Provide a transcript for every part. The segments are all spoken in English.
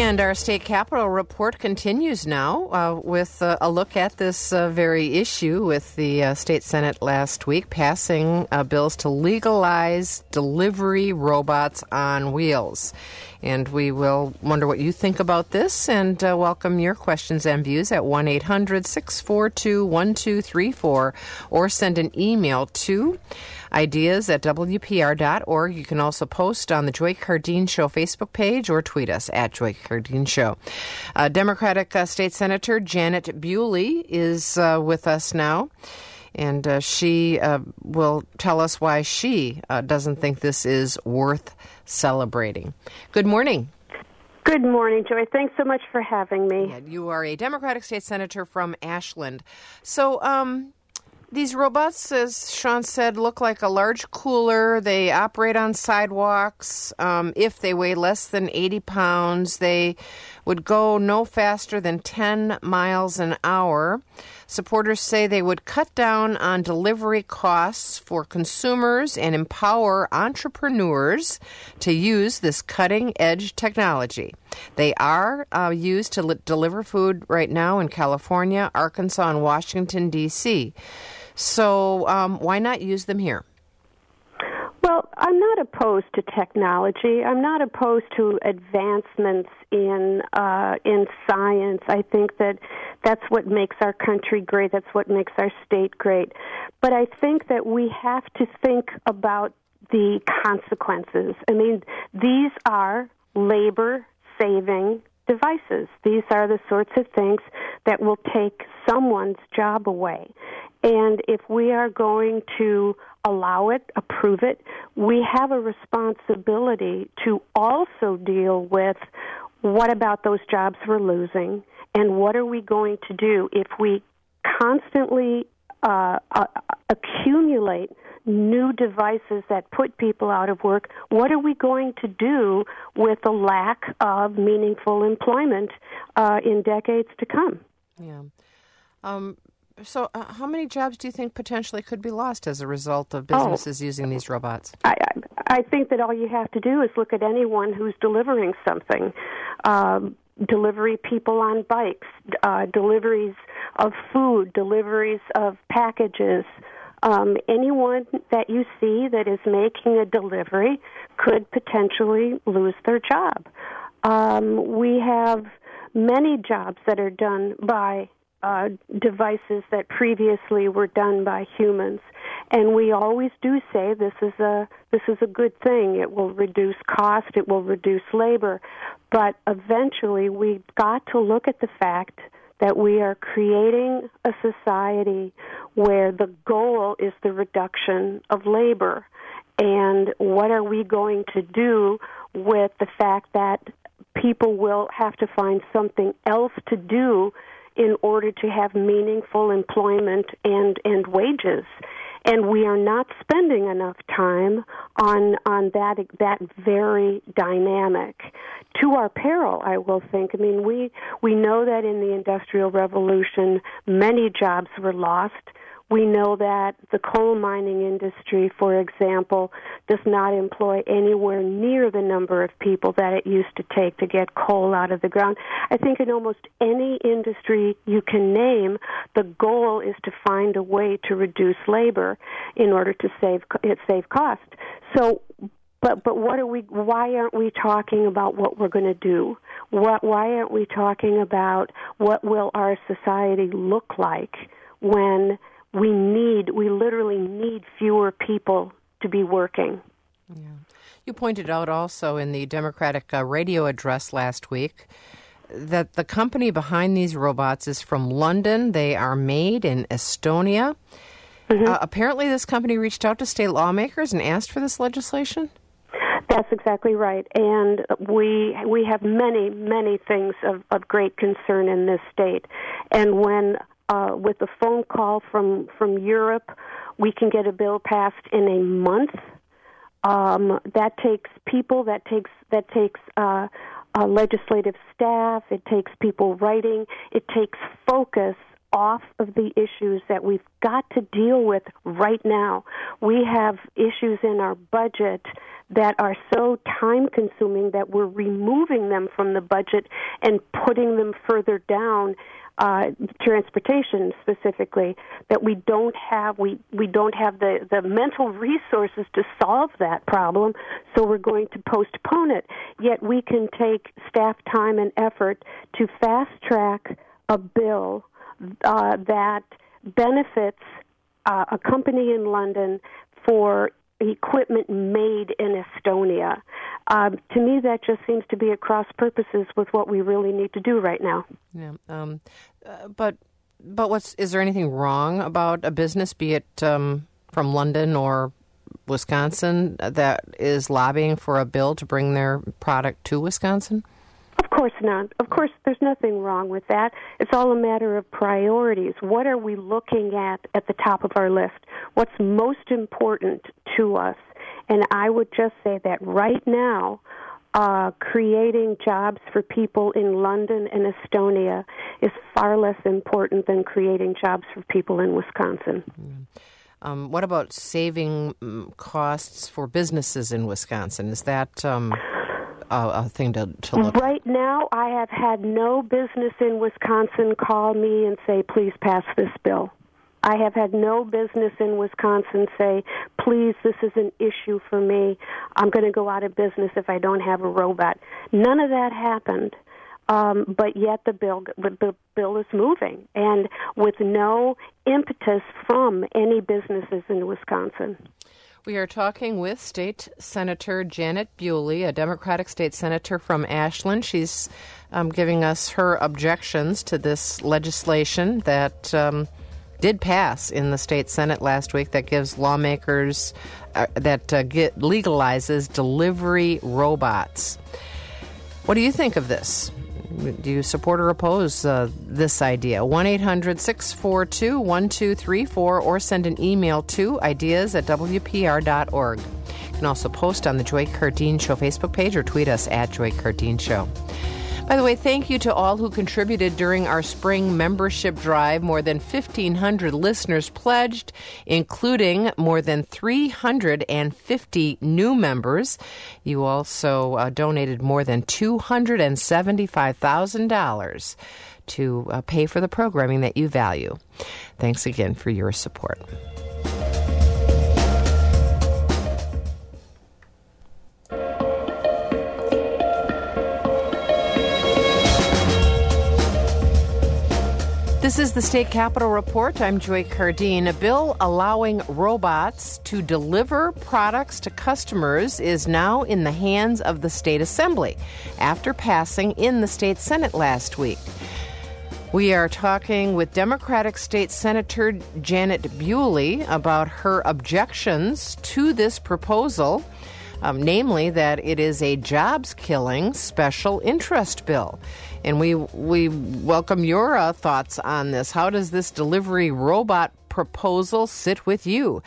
And our state capitol report continues now with a look at this very issue with the state Senate last week passing bills to legalize delivery robots on wheels. And we will wonder what you think about this and welcome your questions and views at 1-800-642-1234 or send an email to ideas@wpr.org. You can also post on the Joy Cardeen Show Facebook page or tweet us at Joy Cardeen Show. Democratic State Senator Janet Bewley is with us now, and she will tell us why she doesn't think this is worth celebrating. Good morning. Good morning, Joy. Thanks so much for having me. Yeah, you are a Democratic State Senator from Ashland. So, these robots, as Sean said, look like a large cooler. They operate on sidewalks. If they weigh less than 80 pounds, they would go no faster than 10 miles an hour. Supporters say they would cut down on delivery costs for consumers and empower entrepreneurs to use this cutting-edge technology. They are used to deliver food right now in California, Arkansas, and Washington, D.C. So why not use them here? Well, I'm not opposed to technology. I'm not opposed to advancements in science. I think that's what makes our country great. That's what makes our state great. But I think that we have to think about the consequences. I mean, these are labor-saving devices. These are the sorts of things that will take someone's job away. And if we are going to allow it, approve it, we have a responsibility to also deal with what about those jobs we're losing and what are we going to do if we constantly accumulate new devices that put people out of work. What are we going to do with the lack of meaningful employment in decades to come? Yeah. So how many jobs do you think potentially could be lost as a result of businesses using these robots? I think that all you have to do is look at anyone who's delivering something. Delivery people on bikes, deliveries of food, deliveries of packages. Anyone that you see that is making a delivery could potentially lose their job. We have many jobs that are done by devices that previously were done by humans, and we always do say this is a good thing. It will reduce cost, it will reduce labor, but eventually we've got to look at the fact that we are creating a society where the goal is the reduction of labor. And what are we going to do with the fact that people will have to find something else to do in order to have meaningful employment and wages? And we are not spending enough time on that very dynamic. To our peril, I will think. I mean, we know that in the Industrial Revolution, many jobs were lost. We know that the coal mining industry, for example, does not employ anywhere near the number of people that it used to take to get coal out of the ground. I think in almost any industry you can name, the goal is to find a way to reduce labor in order to save cost. So, but what are we? Why aren't we talking about what we're going to do? Why aren't we talking about what will our society look like when we literally need fewer people to be working? Yeah. You pointed out also in the Democratic radio address last week that the company behind these robots is from London. They are made in Estonia. Mm-hmm. Apparently this company reached out to state lawmakers and asked for this legislation? That's exactly right. And we have many things of great concern in this state. And when with a phone call from Europe, we can get a bill passed in a month. That takes people. That takes legislative staff. It takes people writing. It takes focus off of the issues that we've got to deal with right now. We have issues in our budget that are so time-consuming that we're removing them from the budget and putting them further down, transportation specifically, that we don't have the mental resources to solve that problem, so we're going to postpone it. Yet we can take staff time and effort to fast-track a bill that benefits a company in London for equipment made in Estonia. To me, that just seems to be at cross purposes with what we really need to do right now. Yeah. But is there anything wrong about a business, be it from London or Wisconsin, that is lobbying for a bill to bring their product to Wisconsin? Of course not. Of course, there's nothing wrong with that. It's all a matter of priorities. What are we looking at the top of our list? What's most important to us? And I would just say that right now, creating jobs for people in London and Estonia is far less important than creating jobs for people in Wisconsin. What about saving costs for businesses in Wisconsin? Is that a thing to look at? Right now, I have had no business in Wisconsin call me and say, please pass this bill. I have had no business in Wisconsin say, please, this is an issue for me. I'm going to go out of business if I don't have a robot. None of that happened, but yet the bill is moving, and with no impetus from any businesses in Wisconsin. We are talking with State Senator Janet Bewley, a Democratic state senator from Ashland. She's giving us her objections to this legislation that did pass in the state Senate last week that gives lawmakers, legalizes delivery robots. What do you think of this? Do you support or oppose this idea? 1-800-642-1234 or send an email to ideas@wpr.org. You can also post on the Joy Cardeen Show Facebook page or tweet us at Joy Cardeen Show. By the way, thank you to all who contributed during our spring membership drive. More than 1,500 listeners pledged, including more than 350 new members. You also donated more than $275,000 to pay for the programming that you value. Thanks again for your support. This is the State Capitol Report. I'm Joy Cardeen. A bill allowing robots to deliver products to customers is now in the hands of the State Assembly after passing in the State Senate last week. We are talking with Democratic State Senator Janet Bewley about her objections to this proposal, namely that it is a jobs-killing special interest bill. And we welcome your thoughts on this. How does this delivery robot proposal sit with you?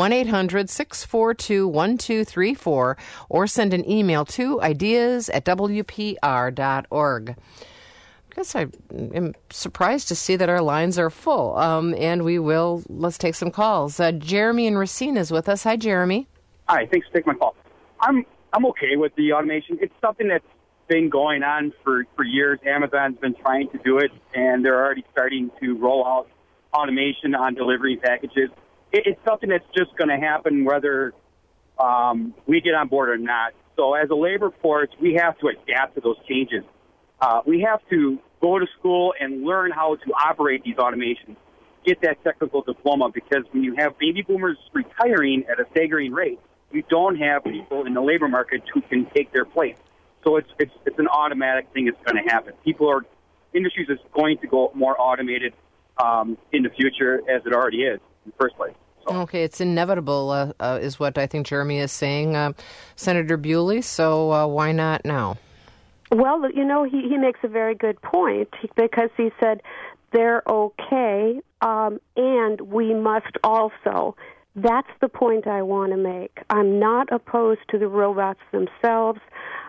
1-800-642-1234 or send an email to ideas@wpr.org. I guess I am surprised to see that our lines are full, and let's take some calls. Jeremy in Racine is with us. Hi, Jeremy. Hi, thanks for taking my call. I'm okay with the automation. It's something that's been going on for years. Amazon's been trying to do it, and they're already starting to roll out automation on delivery packages. It's something that's just going to happen whether we get on board or not. So as a labor force, we have to adapt to those changes. We have to go to school and learn how to operate these automations, get that technical diploma, because when you have baby boomers retiring at a staggering rate, you don't have people in the labor market who can take their place. So it's an automatic thing that's going to happen. Industries is going to go more automated in the future, as it already is in the first place. So. Okay, it's inevitable, is what I think Jeremy is saying, Senator Bewley. So why not now? Well, he makes a very good point because he said they're okay, and we must also. That's the point I want to make. I'm not opposed to the robots themselves.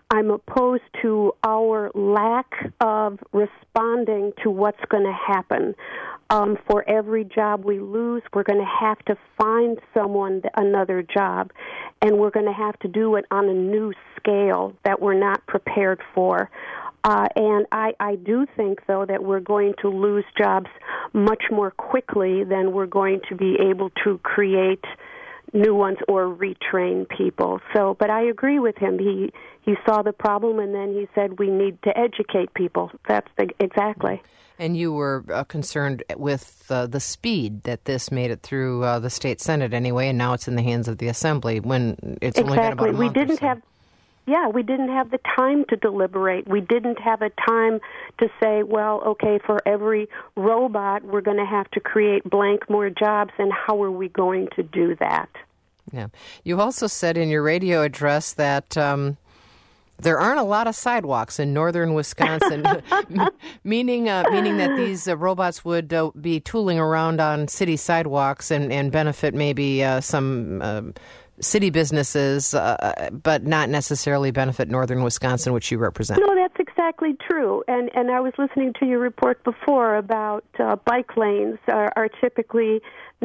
I'm opposed to our lack of responding to what's going to happen. For every job we lose, we're going to have to find someone another job, and we're going to have to do it on a new scale that we're not prepared for. And I do think, though, that we're going to lose jobs much more quickly than we're going to be able to create new ones or retrain people. So, but I agree with him. He saw the problem, and then he said we need to educate people. That's exactly. And you were concerned with the speed that this made it through the state Senate anyway, and now it's in the hands of the Assembly when it's only been about a month or so. We didn't have the time to deliberate. We didn't have a time to say, well, okay, for every robot, we're going to have to create blank more jobs, and how are we going to do that? Yeah. You also said in your radio address that there aren't a lot of sidewalks in northern Wisconsin, meaning that these robots would be tooling around on city sidewalks and benefit maybe some city businesses, but not necessarily benefit northern Wisconsin, which you represent. No, that's exactly true. And I was listening to your report before about bike lanes are typically,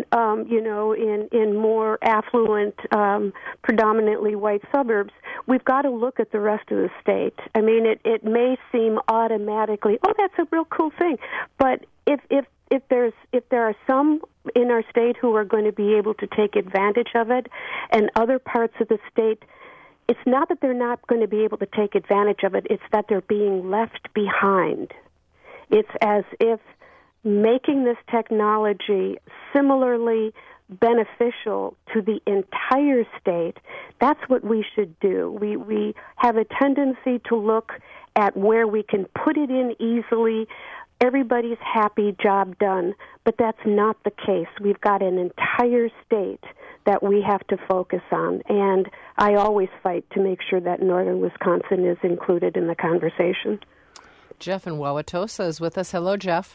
in more affluent, predominantly white suburbs. We've got to look at the rest of the state. I mean, it may seem automatically, oh, that's a real cool thing, but if there are some in our state who are going to be able to take advantage of it, and other parts of the state, it's not that they're not going to be able to take advantage of it, it's that they're being left behind. It's as if making this technology similarly beneficial to the entire state, that's what we should do. We have a tendency to look at where we can put it in easily, everybody's happy, job done, but that's not the case. We've got an entire state that we have to focus on, and I always fight to make sure that northern Wisconsin is included in the conversation. Jeff in Wauwatosa is with us. Hello, Jeff.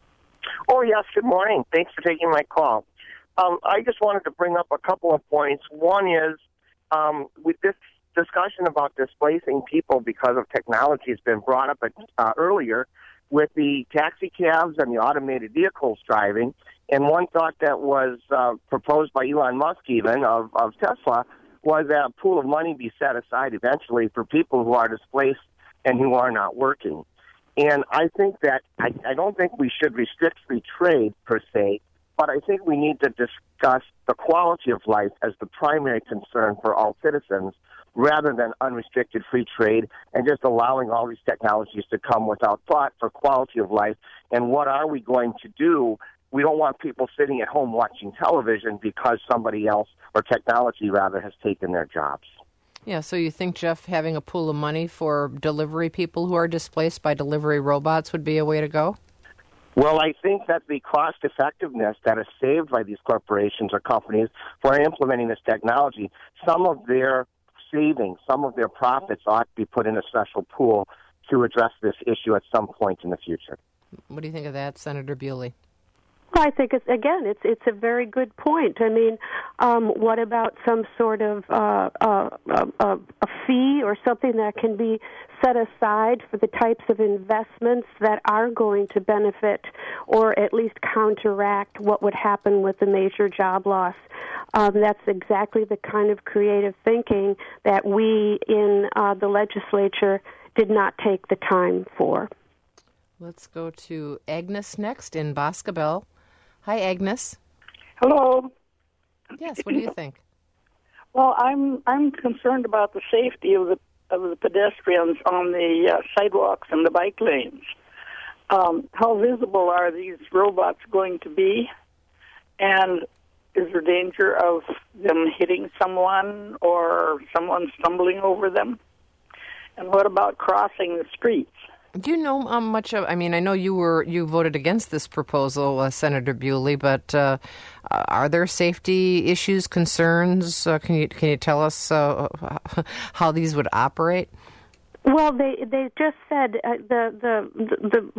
Oh, yes, good morning. Thanks for taking my call. I just wanted to bring up a couple of points. One is, with this discussion about displacing people because of technology has been brought up earlier, with the taxi cabs and the automated vehicles driving. And one thought that was proposed by Elon Musk even of Tesla was that a pool of money be set aside eventually for people who are displaced and who are not working. And I think that I don't think we should restrict free trade per se, but I think we need to discuss the quality of life as the primary concern for all citizens, rather than unrestricted free trade and just allowing all these technologies to come without thought for quality of life. And what are we going to do? We don't want people sitting at home watching television because somebody else, or technology rather, has taken their jobs. Yeah, so you think, Jeff, having a pool of money for delivery people who are displaced by delivery robots would be a way to go? Well, I think that the cost effectiveness that is saved by these corporations or companies for implementing this technology, some of their savings, some of their profits ought to be put in a special pool to address this issue at some point in the future. What do you think of that, Senator Bewley? Well, I think it's a very good point. I mean, what about some sort of a fee or something that can be set aside for the types of investments that are going to benefit or at least counteract what would happen with the major job loss? That's exactly the kind of creative thinking that we in the legislature did not take the time for. Let's go to Agnes next in Boscobel. Hi, Agnes. Hello. Yes, what do you think? Well, I'm concerned about the safety of the pedestrians on the sidewalks and the bike lanes. How visible are these robots going to be? And is there danger of them hitting someone or someone stumbling over them? And what about crossing the streets? Do you know much of? I mean, I know you voted against this proposal, Senator Bewley, but are there safety issues, concerns? Can you tell us how these would operate? Well, they just said the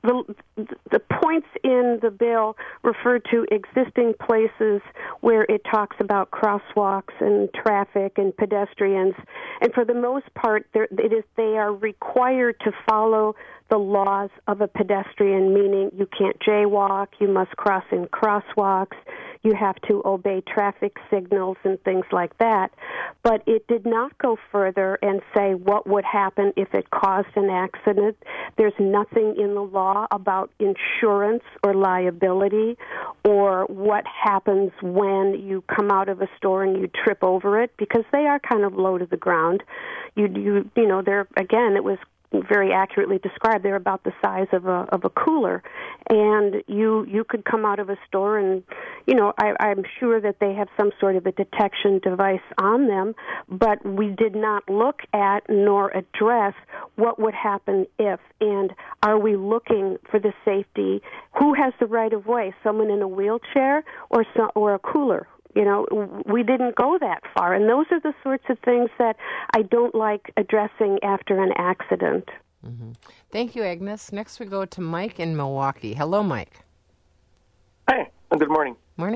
the points in the bill refer to existing places where it talks about crosswalks and traffic and pedestrians, and for the most part, they are required to follow the laws of a pedestrian, meaning you can't jaywalk, you must cross in crosswalks, you have to obey traffic signals and things like that. But it did not go further and say what would happen if it caused an accident. There's nothing in the law about insurance or liability or what happens when you come out of a store and you trip over it, because they are kind of low to the ground. You know, they're, again, it was very accurately described. They're about the size of a cooler, and you could come out of a store and, you know, I'm sure that they have some sort of a detection device on them, but we did not look at nor address what would happen if, and are we looking for the safety? Who has the right of way? Someone in a wheelchair or a cooler? You know, we didn't go that far. And those are the sorts of things that I don't like addressing after an accident. Mm-hmm. Thank you, Agnes. Next we go to Mike in Milwaukee. Hello, Mike. Hi. Good morning. Morning.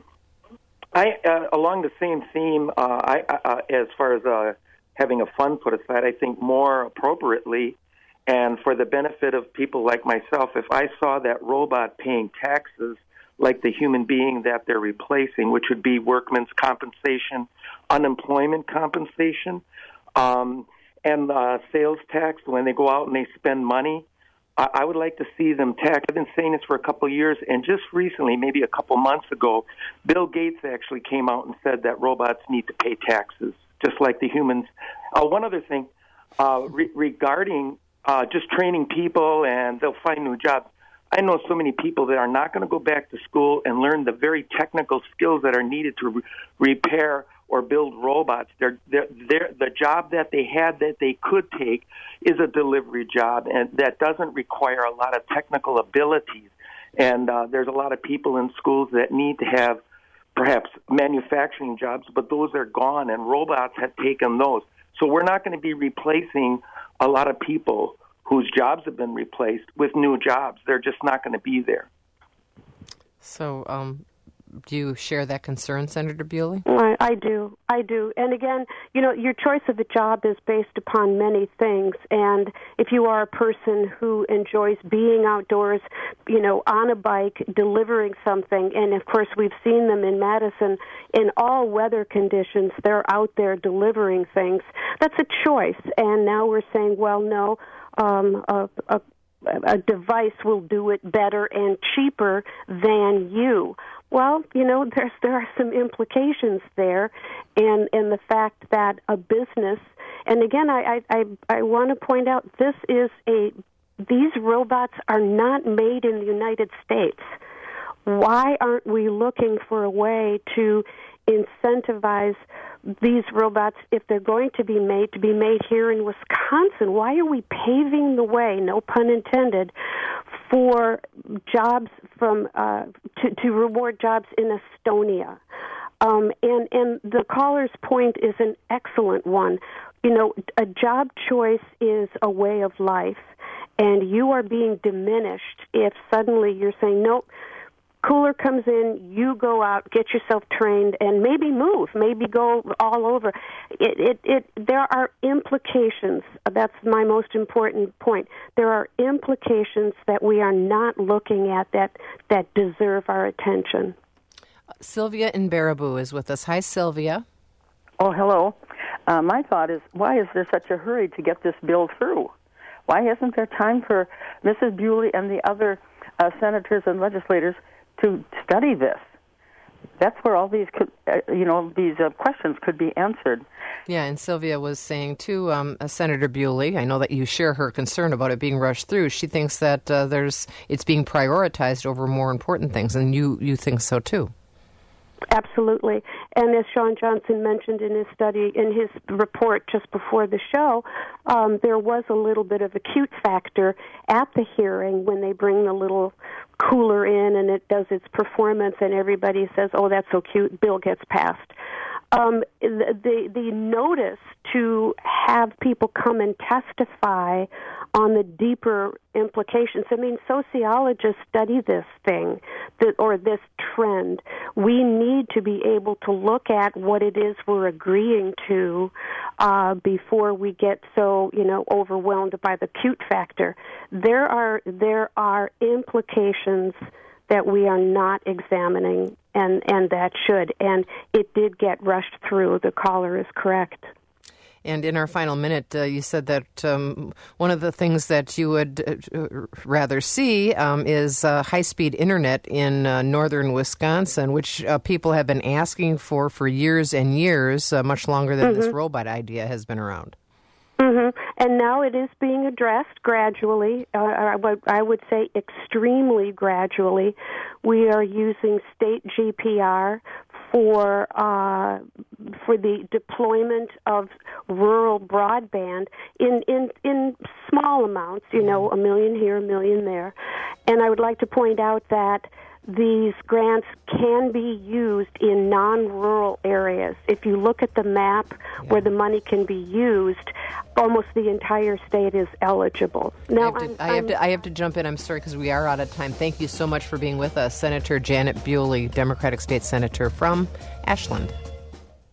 I along the same theme, as far as having a fund put aside, I think more appropriately, and for the benefit of people like myself, if I saw that robot paying taxes like the human being that they're replacing, which would be workman's compensation, unemployment compensation, and sales tax when they go out and they spend money. I would like to see them taxed. I've been saying this for a couple of years, and just recently, maybe a couple months ago, Bill Gates actually came out and said that robots need to pay taxes, just like the humans. One other thing, regarding just training people and they'll find new jobs. I know so many people that are not going to go back to school and learn the very technical skills that are needed to repair or build robots. The job that they had that they could take is a delivery job, and that doesn't require a lot of technical abilities. And there's a lot of people in schools that need to have perhaps manufacturing jobs, but those are gone, and robots have taken those. So we're not going to be replacing a lot of people whose jobs have been replaced with new jobs. They're just not going to be there. So do you share that concern, Senator Bewley? I do. And again, you know, your choice of a job is based upon many things. And if you are a person who enjoys being outdoors, you know, on a bike, delivering something, and of course we've seen them in Madison in all weather conditions, they're out there delivering things, that's a choice. And now we're saying, well, no, a device will do it better and cheaper than you. Well, you know, there are some implications there, and the fact that a business, and again, I want to point out, these robots are not made in the United States. Why aren't we looking for a way to incentivize these robots, if they're going to be made here in Wisconsin? Why are we paving the way, no pun intended, for jobs from to reward jobs in Estonia? And the caller's point is an excellent one. You know, a job choice is a way of life, and you are being diminished if suddenly you're saying, nope, cooler comes in, you go out, get yourself trained, and maybe move, maybe go all over. There are implications. That's my most important point. There are implications that we are not looking at that deserve our attention. Sylvia in Baraboo is with us. Hi, Sylvia. Oh, hello. My thought is, why is there such a hurry to get this bill through? Why isn't there time for Mrs. Bewley and the other senators and legislators to study this? That's where all these questions could be answered. Yeah, and Sylvia was saying too, Senator Bewley, I know that you share her concern about it being rushed through. She thinks that it's being prioritized over more important things, and you think so too. Absolutely. And as Sean Johnson mentioned in his report just before the show, there was a little bit of a cute factor at the hearing when they bring the little cooler in and it does its performance and everybody says, oh, that's so cute, bill gets passed. The notice to have people come and testify on the deeper implications. I mean, sociologists study this thing, or this trend. We need to be able to look at what it is we're agreeing to before we get so, overwhelmed by the cute factor. There are implications that we are not examining, and that should. And it did get rushed through. The caller is correct. And in our final minute, you said that one of the things that you would rather see is high-speed internet in northern Wisconsin, which people have been asking for years and years, much longer than this robot idea has been around. Mm-hmm. And now it is being addressed gradually. I would say extremely gradually. We are using state GPR for the deployment of rural broadband in small amounts, $1 million here, $1 million there. And I would like to point out that these grants can be used in non-rural areas. If you look at the map where the money can be used, almost the entire state is eligible. Now, I have to jump in. I'm sorry, because we are out of time. Thank you so much for being with us, Senator Janet Bewley, Democratic State Senator from Ashland.